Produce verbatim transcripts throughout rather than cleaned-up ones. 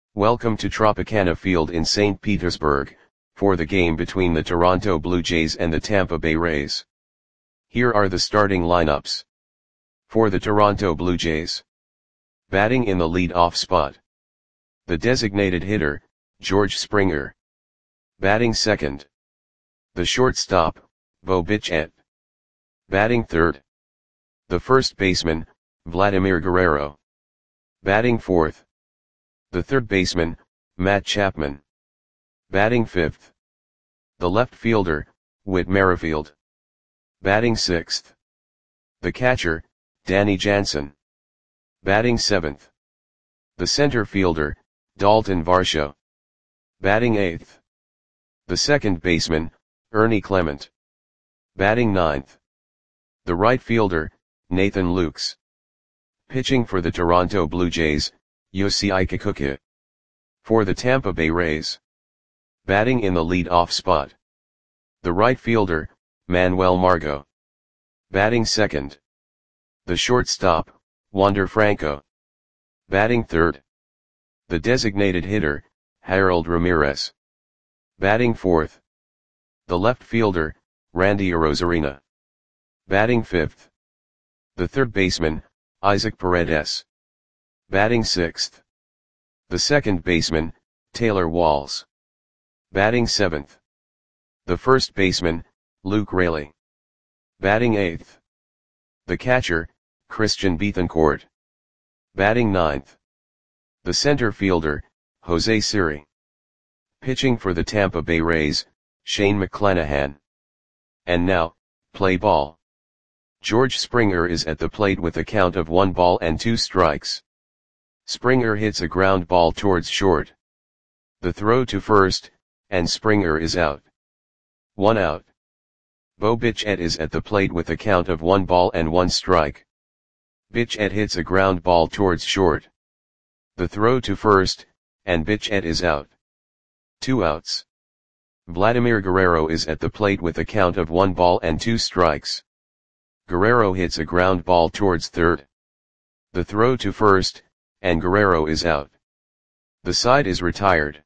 Welcome to Tropicana Field in Saint Petersburg, for the game between the Toronto Blue Jays and the Tampa Bay Rays. Here are the starting lineups. For the Toronto Blue Jays. Batting in the lead-off spot. The designated hitter, George Springer. Batting second. The shortstop, Bo Bichette. Batting third. The first baseman, Vladimir Guerrero. Batting fourth. The third baseman, Matt Chapman. Batting fifth. The left fielder, Whit Merrifield. Batting sixth. The catcher, Danny Jansen. Batting seventh. The center fielder, Dalton Varsho. Batting eighth. The second baseman, Ernie Clement. Batting ninth. The right fielder, Nathan Lukes. Pitching for the Toronto Blue Jays, Yoshihide Kikuchi. For the Tampa Bay Rays. Batting in the lead-off spot. The right fielder, Manuel Margot. Batting second. The shortstop, Wander Franco. Batting third. The designated hitter, Harold Ramirez. Batting fourth. The left fielder, Randy Arozarena. Batting fifth. The third baseman, Isaac Paredes. Batting sixth. The second baseman, Taylor Walls. Batting seventh. The first baseman, Luke Raley. Batting eighth. The catcher, Christian Bethancourt. Batting ninth. The center fielder, Jose Siri. Pitching for the Tampa Bay Rays, Shane McClanahan. And now, play ball. George Springer is at the plate with a count of one ball and two strikes. Springer hits a ground ball towards short. The throw to first, and Springer is out. One out. Bo Bichette is at the plate with a count of one ball and one strike. Bichette hits a ground ball towards short. The throw to first, and Bichette is out. Two outs. Vladimir Guerrero is at the plate with a count of one ball and two strikes. Guerrero hits a ground ball towards third. The throw to first, and Guerrero is out. The side is retired.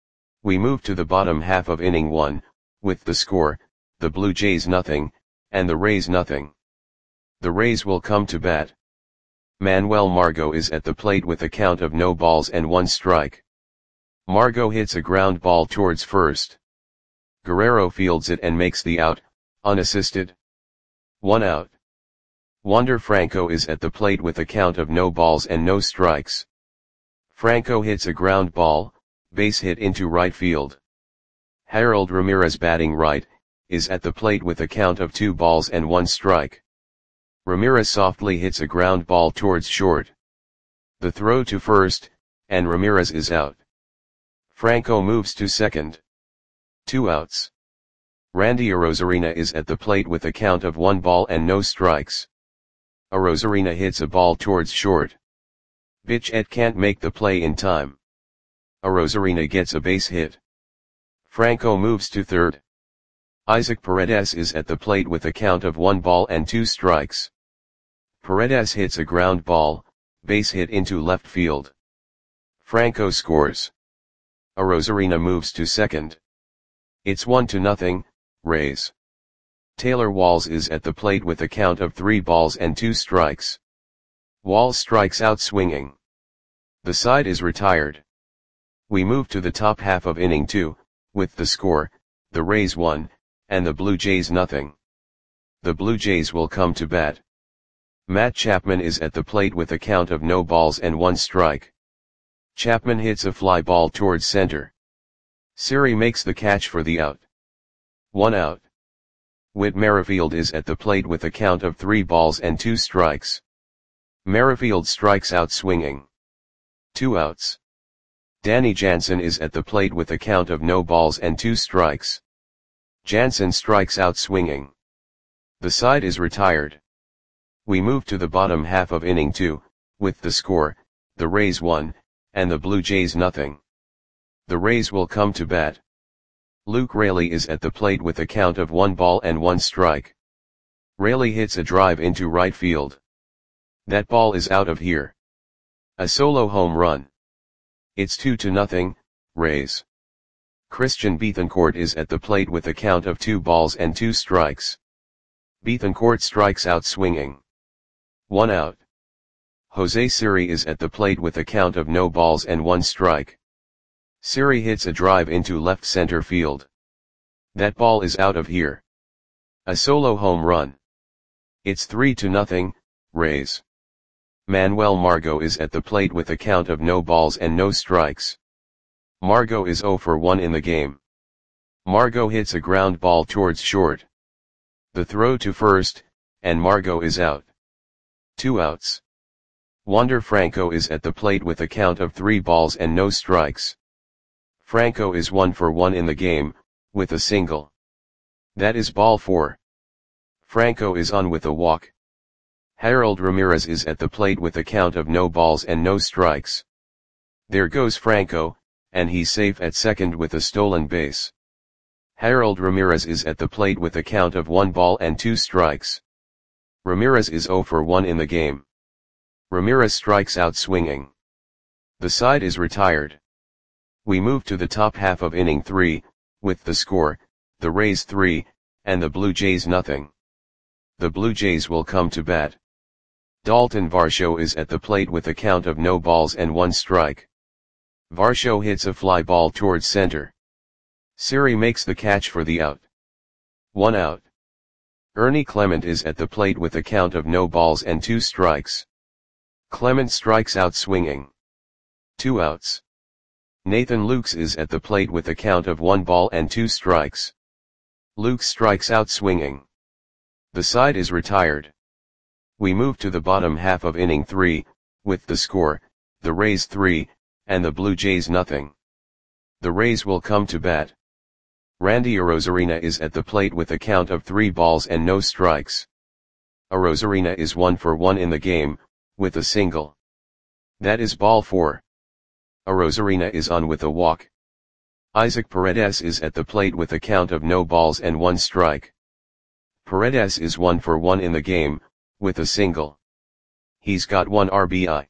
We move to the bottom half of inning one, with the score, the Blue Jays nothing, and the Rays nothing. The Rays will come to bat. Manuel Margot is at the plate with a count of no balls and one strike. Margot hits a ground ball towards first. Guerrero fields it and makes the out, unassisted. One out. Wander Franco is at the plate with a count of no balls and no strikes. Franco hits a ground ball, base hit into right field. Harold Ramirez, batting right, is at the plate with a count of two balls and one strike. Ramirez softly hits a ground ball towards short. The throw to first, and Ramirez is out. Franco moves to second. Two outs. Randy Arozarena is at the plate with a count of one ball and no strikes. Arozarena hits a ball towards short. Bichette can't make the play in time. Arozarena gets a base hit. Franco moves to third. Isaac Paredes is at the plate with a count of one ball and two strikes. Paredes hits a ground ball, base hit into left field. Franco scores. Arozarena moves to second. It's one to nothing, Rays. Taylor Walls is at the plate with a count of three balls and two strikes. Walls strikes out swinging. The side is retired. We move to the top half of inning two, with the score, the Rays one, and the Blue Jays nothing. The Blue Jays will come to bat. Matt Chapman is at the plate with a count of no balls and one strike. Chapman hits a fly ball towards center. Siri makes the catch for the out. One out. Whit Merrifield is at the plate with a count of three balls and two strikes. Merrifield strikes out swinging. Two outs. Danny Jansen is at the plate with a count of no balls and two strikes. Jansen strikes out swinging. The side is retired. We move to the bottom half of inning two, with the score, the Rays one, and the Blue Jays nothing. The Rays will come to bat. Luke Raley is at the plate with a count of one ball and one strike. Raley hits a drive into right field. That ball is out of here. A solo home run. It's two to nothing, Rays. Christian Bethancourt is at the plate with a count of two balls and two strikes. Bethancourt strikes out swinging. One out. Jose Siri is at the plate with a count of no balls and one strike. Siri hits a drive into left center field. That ball is out of here. A solo home run. It's three to nothing, Rays. Manuel Margot is at the plate with a count of no balls and no strikes. Margot is zero for one in the game. Margot hits a ground ball towards short. The throw to first, and Margot is out. Two outs. Wander Franco is at the plate with a count of three balls and no strikes. Franco is one for one in the game, with a single. That is ball four. Franco is on with a walk. Harold Ramirez is at the plate with a count of no balls and no strikes. There goes Franco, and he's safe at second with a stolen base. Harold Ramirez is at the plate with a count of one ball and two strikes. Ramirez is zero for one in the game. Ramirez strikes out swinging. The side is retired. We move to the top half of inning three, with the score, the Rays three, and the Blue Jays nothing. The Blue Jays will come to bat. Dalton Varsho is at the plate with a count of no balls and one strike. Varsho hits a fly ball towards center. Siri makes the catch for the out. One out. Ernie Clement is at the plate with a count of no balls and two strikes. Clement strikes out swinging. Two outs. Nathan Lukes is at the plate with a count of one ball and two strikes. Lukes strikes out swinging. The side is retired. We move to the bottom half of inning three, with the score, the Rays three, and the Blue Jays nothing. The Rays will come to bat. Randy Arozarena is at the plate with a count of three balls and no strikes. Arozarena is one for one in the game, with a single. That is ball four. Arozarena is on with a walk. Isaac Paredes is at the plate with a count of no balls and one strike. Paredes is one for one in the game, with a single. He's got one R B I.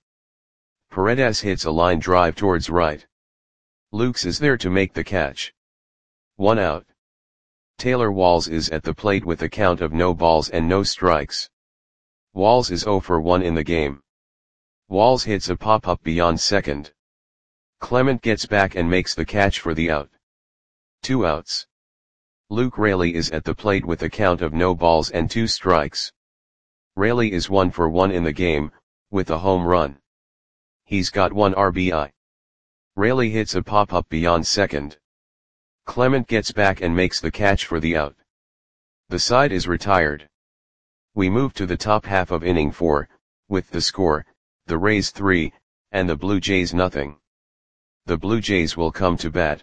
Paredes hits a line drive towards right. Lukes is there to make the catch. One out. Taylor Walls is at the plate with a count of no balls and no strikes. Walls is zero for one in the game. Walls hits a pop-up beyond second. Clement gets back and makes the catch for the out. Two outs. Luke Raley is at the plate with a count of no balls and two strikes. Raley is one for one in the game, with a home run. He's got one R B I. Raley hits a pop-up beyond second. Clement gets back and makes the catch for the out. The side is retired. We move to the top half of inning four, with the score, the Rays three, and the Blue Jays nothing. The Blue Jays will come to bat.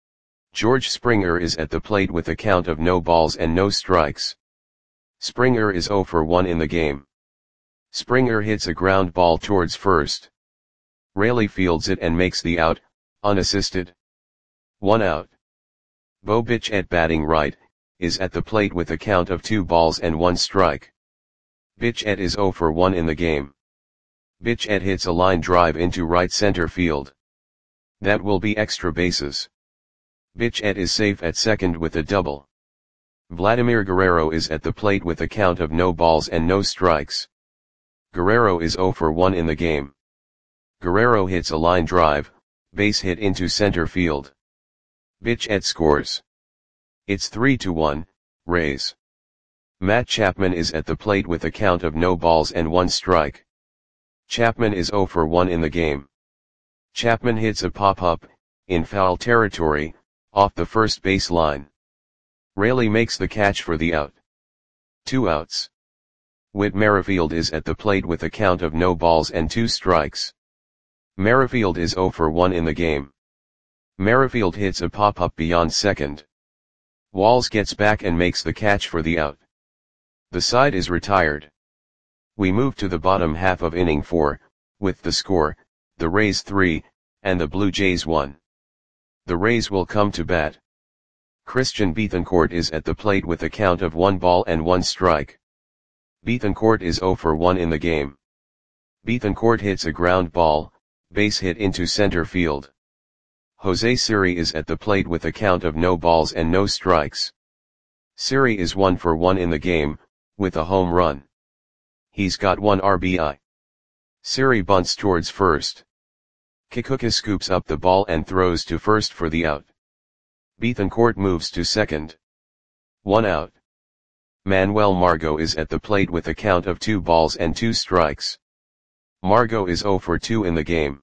George Springer is at the plate with a count of no balls and no strikes. Springer is zero for one in the game. Springer hits a ground ball towards first. Raley fields it and makes the out, unassisted. One out. Bo Bichette batting right, is at the plate with a count of two balls and one strike. Bichette is zero for one in the game. Bichette hits a line drive into right center field. That will be extra bases. Bichette is safe at second with a double. Vladimir Guerrero is at the plate with a count of no balls and no strikes. Guerrero is zero for one in the game. Guerrero hits a line drive, base hit into center field. Bichette scores. It's three to one, Rays. Matt Chapman is at the plate with a count of no balls and one strike. Chapman is zero for one in the game. Chapman hits a pop-up, in foul territory, off the first base line. Raley makes the catch for the out. Two outs. Whit Merrifield is at the plate with a count of no balls and two strikes. Merrifield is zero for one in the game. Merrifield hits a pop-up beyond second. Walls gets back and makes the catch for the out. The side is retired. We move to the bottom half of inning four, with the score, the Rays three, and the Blue Jays one. The Rays will come to bat. Christian Bethancourt is at the plate with a count of one ball and one strike. Bethancourt is zero for one in the game. Bethancourt hits a ground ball, base hit into center field. Jose Siri is at the plate with a count of no balls and no strikes. Siri is one for one in the game, with a home run. He's got one R B I. Siri bunts towards first. Kikuka scoops up the ball and throws to first for the out. Bethancourt moves to second. One out. Manuel Margot is at the plate with a count of two balls and two strikes. Margot is zero for two in the game.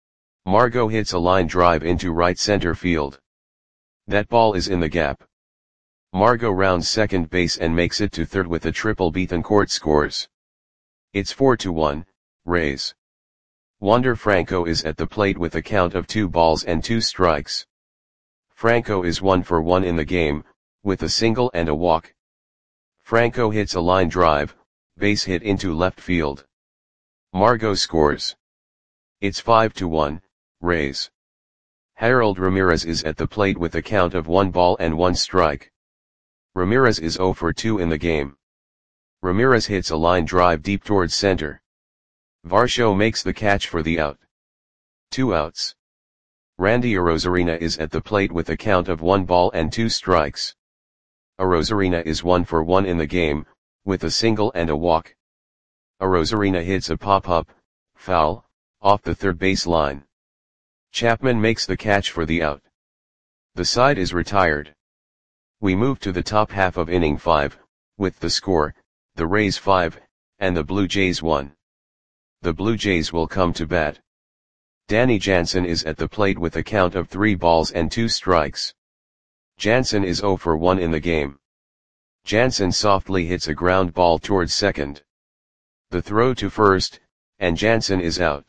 Margot hits a line drive into right center field. That ball is in the gap. Margot rounds second base and makes it to third with a triple. Bethancourt scores. It's four to one, Rays. Wander Franco is at the plate with a count of two balls and two strikes. Franco is one for one in the game, with a single and a walk. Franco hits a line drive, base hit into left field. Margot scores. It's five to one, Rays. Harold Ramirez is at the plate with a count of one ball and one strike. Ramirez is zero for two in the game. Ramirez hits a line drive deep towards center. Varsho makes the catch for the out. Two outs. Randy Arozarena is at the plate with a count of one ball and two strikes. Arozarena is one for one in the game, with a single and a walk. Arozarena hits a pop-up, foul, off the third base line. Chapman makes the catch for the out. The side is retired. We move to the top half of inning five, with the score, the Rays five, and the Blue Jays one. The Blue Jays will come to bat. Danny Jansen is at the plate with a count of three balls and two strikes. Jansen is zero for one in the game. Jansen softly hits a ground ball towards second. The throw to first, and Jansen is out.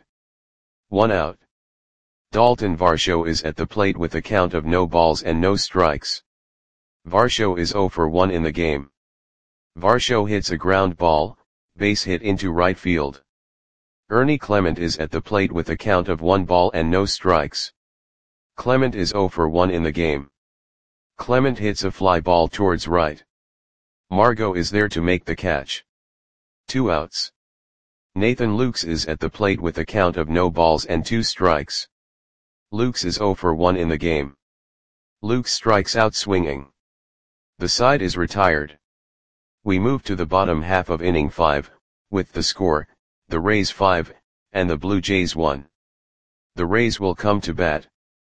One out. Dalton Varsho is at the plate with a count of no balls and no strikes. Varsho is zero for one in the game. Varsho hits a ground ball, base hit into right field. Ernie Clement is at the plate with a count of one ball and no strikes. Clement is zero for one in the game. Clement hits a fly ball towards right. Margot is there to make the catch. Two outs. Nathan Lukes is at the plate with a count of no balls and two strikes. Lukes is zero for one in the game. Lukes strikes out swinging. The side is retired. We move to the bottom half of inning five, with the score, the Rays five, and the Blue Jays one. The Rays will come to bat.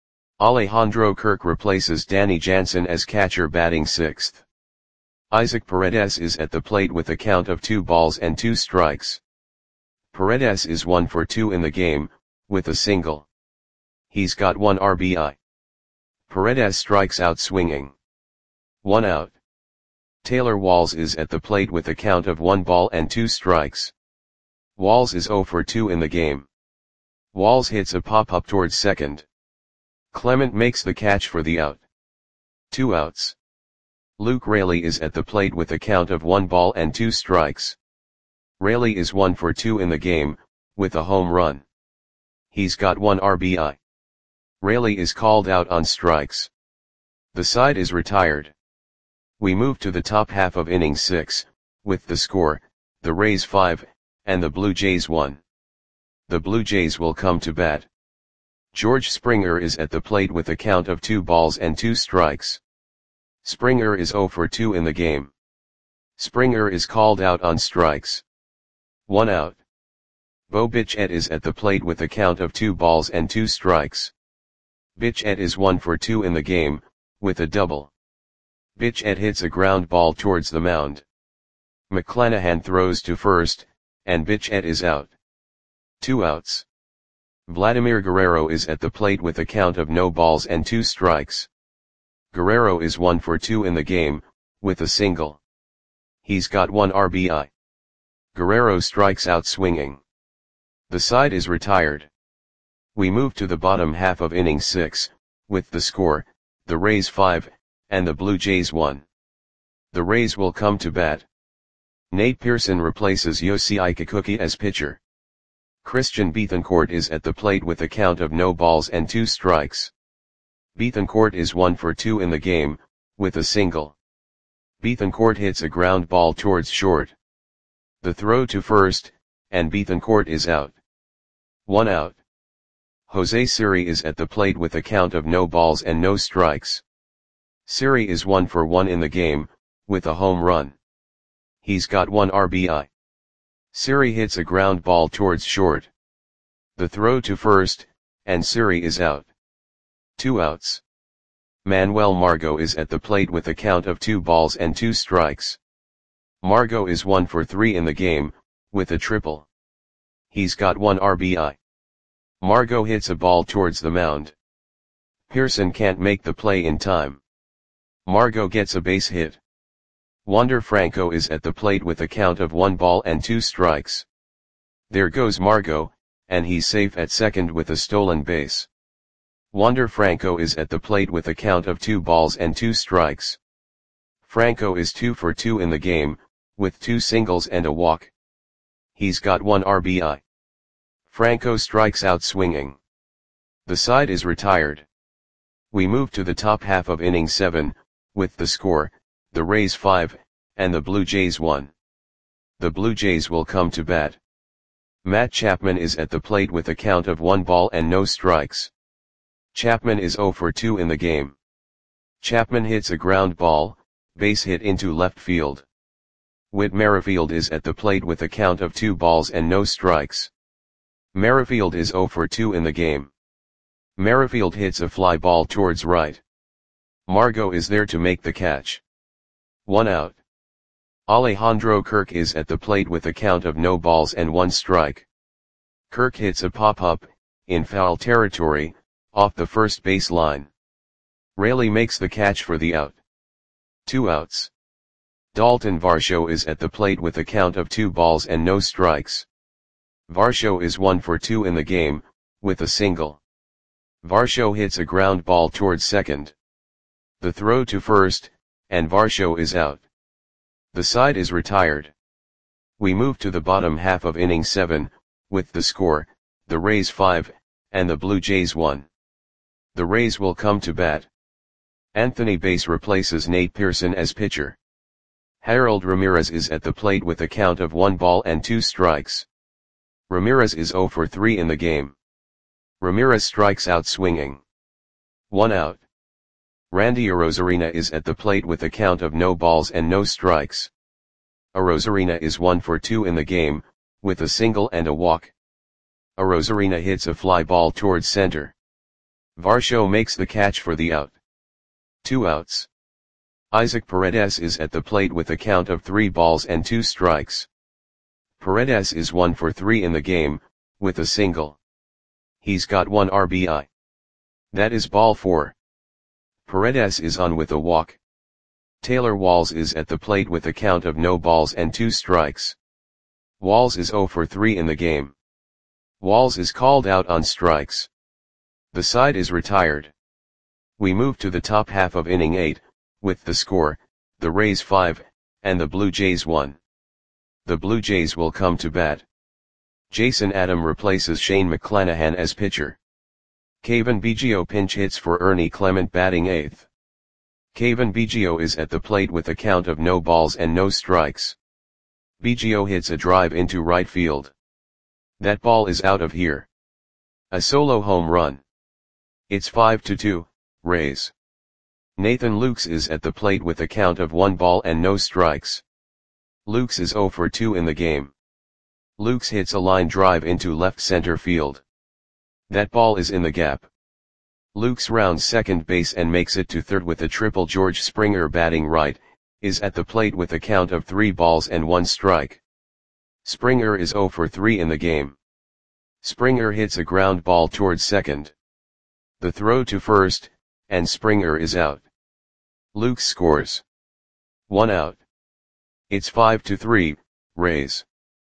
Alejandro Kirk replaces Danny Jansen as catcher, batting sixth. Isaac Paredes is at the plate with a count of two balls and two strikes. Paredes is one for two in the game, with a single. He's got one R B I. Paredes strikes out swinging. One out. Taylor Walls is at the plate with a count of one ball and two strikes. Walls is zero for two in the game. Walls hits a pop-up towards second. Clement makes the catch for the out. Two outs. Luke Raley is at the plate with a count of one ball and two strikes. Raley is one for two in the game, with a home run. He's got one R B I. Raley is called out on strikes. The side is retired. We move to the top half of inning six, with the score, the Rays five, and the Blue Jays one. The Blue Jays will come to bat. George Springer is at the plate with a count of two balls and two strikes. Springer is zero for two in the game. Springer is called out on strikes. One out. Bo Bichette is at the plate with a count of two balls and two strikes. Bichette is one for two in the game, with a double. Bichette hits a ground ball towards the mound. McClanahan throws to first, and Bichette is out. Two outs. Vladimir Guerrero is at the plate with a count of no balls and two strikes. Guerrero is one for two in the game, with a single. He's got one R B I. Guerrero strikes out swinging. The side is retired. We move to the bottom half of inning six, with the score, the Rays five, and the Blue Jays one. The Rays will come to bat. Nate Pearson replaces Yoshii Kikuchi as pitcher. Christian Bethancourt is at the plate with a count of no balls and two strikes. Bethancourt is one for two in the game, with a single. Bethancourt hits a ground ball towards short. The throw to first, and Bethancourt is out. One out. Jose Siri is at the plate with a count of no balls and no strikes. Siri is one for one in the game, with a home run. He's got one R B I. Siri hits a ground ball towards short. The throw to first, and Siri is out. Two outs. Manuel Margot is at the plate with a count of two balls and two strikes. Margot is one for three in the game, with a triple. He's got one R B I. Margot hits a ball towards the mound. Pearson can't make the play in time. Margot gets a base hit. Wander Franco is at the plate with a count of one ball and two strikes. There goes Margot, and he's safe at second with a stolen base. Wander Franco is at the plate with a count of two balls and two strikes. Franco is two for two in the game, with two singles and a walk. He's got one R B I. Franco strikes out swinging. The side is retired. We move to the top half of inning seven, with the score, the Rays five, and the Blue Jays one. The Blue Jays will come to bat. Matt Chapman is at the plate with a count of one ball and no strikes. Chapman is zero for two in the game. Chapman hits a ground ball, base hit into left field. Whit Merrifield is at the plate with a count of two balls and no strikes. Merrifield is zero for two in the game. Merrifield hits a fly ball towards right. Margot is there to make the catch. One out. Alejandro Kirk is at the plate with a count of no balls and one strike. Kirk hits a pop-up, in foul territory, off the first base line. Raley makes the catch for the out. Two outs. Dalton Varsho is at the plate with a count of two balls and no strikes. Varsho is one for two in the game, with a single. Varsho hits a ground ball towards second. The throw to first, and Varsho is out. The side is retired. We move to the bottom half of inning seven, with the score, the Rays five, and the Blue Jays one. The Rays will come to bat. Anthony Bass replaces Nate Pearson as pitcher. Harold Ramirez is at the plate with a count of one ball and two strikes. Ramirez is zero for three in the game. Ramirez strikes out swinging. One out. Randy Arozarena is at the plate with a count of no balls and no strikes. Arozarena is one for two in the game, with a single and a walk. Arozarena hits a fly ball towards center. Varsho makes the catch for the out. Two outs. Isaac Paredes is at the plate with a count of three balls and two strikes. Paredes is one for three in the game, with a single. He's got one R B I. That is ball four. Paredes is on with a walk. Taylor Walls is at the plate with a count of no balls and two strikes. Walls is zero for three in the game. Walls is called out on strikes. The side is retired. We move to the top half of inning eight, with the score, the Rays five, and the Blue Jays one. The Blue Jays will come to bat. Jason Adam replaces Shane McClanahan as pitcher. Kevin Biggio pinch hits for Ernie Clement batting eighth. Kevin Biggio is at the plate with a count of no balls and no strikes. Biggio hits a drive into right field. That ball is out of here. A solo home run. It's five to two, Rays. Nathan Lukes is at the plate with a count of one ball and no strikes. Lukes is zero for two in the game. Lukes hits a line drive into left center field. That ball is in the gap. Lukes rounds second base and makes it to third with a triple. George Springer batting right, is at the plate with a count of three balls and one strike. Springer is zero for three in the game. Springer hits a ground ball towards second. The throw to first, and Springer is out. Lukes scores. One out. It's five to three, Rays.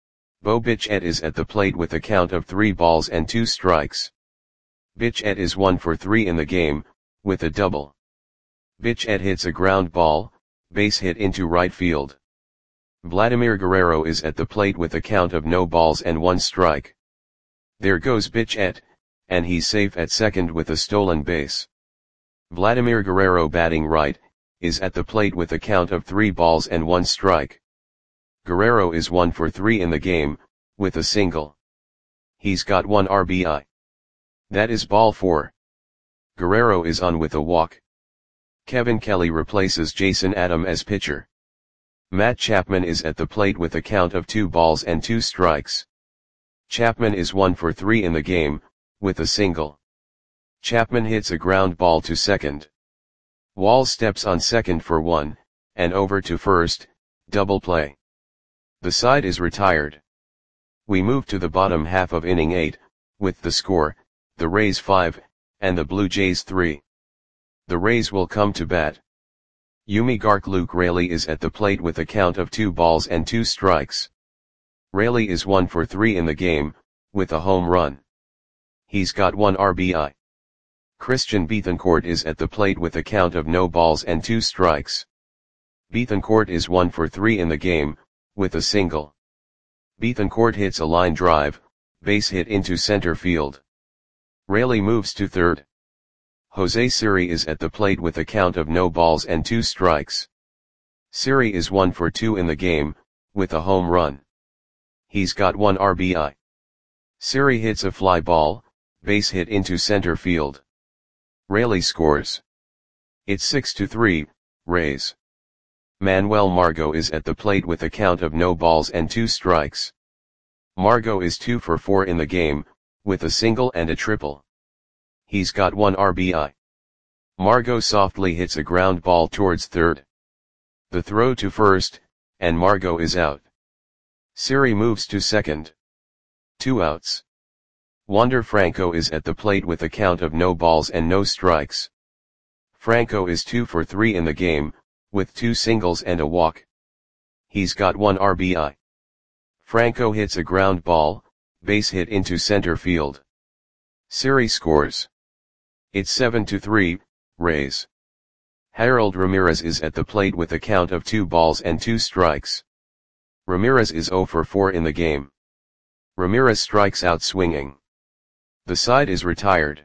Bo Bichette is at the plate with a count of three balls and two strikes. Bichette is one for three in the game, with a double. Bichette hits a ground ball, base hit into right field. Vladimir Guerrero is at the plate with a count of no balls and one strike. There goes Bichette, and he's safe at second with a stolen base. Vladimir Guerrero batting right, is at the plate with a count of three balls and one strike. Guerrero is one for three in the game, with a single. He's got one R B I. That is ball four. Guerrero is on with a walk. Kevin Kelly replaces Jason Adam as pitcher. Matt Chapman is at the plate with a count of two balls and two strikes. Chapman is one for three in the game, with a single. Chapman hits a ground ball to second. Walls steps on second for one, and over to first, double play. The side is retired. We move to the bottom half of inning eight, with the score, the Rays five, and the Blue Jays three. The Rays will come to bat. Yumigark Luke Raley is at the plate with a count of two balls and two strikes. Raley is one for three in the game, with a home run. He's got one R B I. Christian Bethancourt is at the plate with a count of no balls and two strikes. Bethancourt is one for three in the game, with a single. Bethancourt hits a line drive, base hit into center field. Raley moves to third. Jose Siri is at the plate with a count of no balls and two strikes. Siri is one for two in the game, with a home run. He's got one R B I. Siri hits a fly ball, base hit into center field. Raley scores. It's six to three, Rays. Manuel Margot is at the plate with a count of no balls and two strikes. Margot is two for four in the game, with a single and a triple. He's got one R B I. Margot softly hits a ground ball towards third. The throw to first, and Margot is out. Siri moves to second. Two outs. Wander Franco is at the plate with a count of no balls and no strikes. Franco is two for three in the game, with two singles and a walk. He's got one R B I. Franco hits a ground ball, base hit into center field. Siri scores. It's seven to three, Rays. Harold Ramirez is at the plate with a count of two balls and two strikes. Ramirez is zero for four in the game. Ramirez strikes out swinging. The side is retired.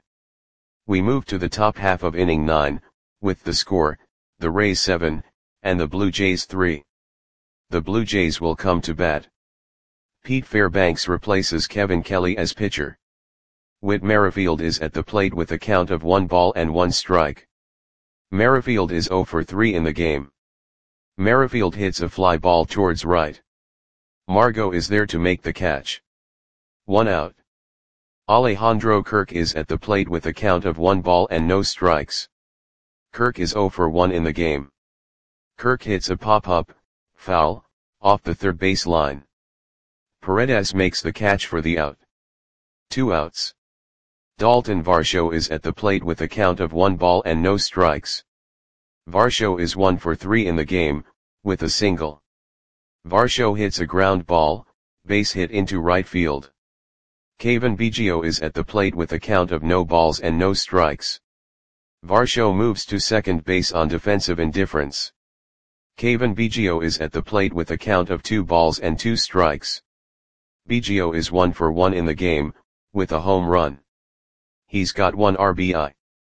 We move to the top half of inning nine, with the score, the Rays seven, and the Blue Jays three. The Blue Jays will come to bat. Pete Fairbanks replaces Kevin Kelly as pitcher. Whit Merrifield is at the plate with a count of one ball and one strike. Merrifield is zero for three in the game. Merrifield hits a fly ball towards right. Margot is there to make the catch. One out. Alejandro Kirk is at the plate with a count of one ball and no strikes. Kirk is zero for one in the game. Kirk hits a pop-up, foul, off the third base line. Paredes makes the catch for the out. Two outs. Dalton Varsho is at the plate with a count of one ball and no strikes. Varsho is one for three in the game, with a single. Varsho hits a ground ball, base hit into right field. Cavan Biggio is at the plate with a count of no balls and no strikes. Varsho moves to second base on defensive indifference. Cavan Biggio is at the plate with a count of two balls and two strikes. Biggio is one for one in the game, with a home run. He's got one R B I.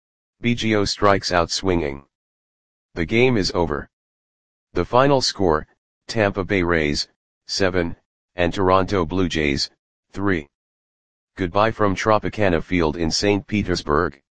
Biggio strikes out swinging. The game is over. The final score, Tampa Bay Rays, seven, and Toronto Blue Jays, three. Goodbye from Tropicana Field in Saint Petersburg.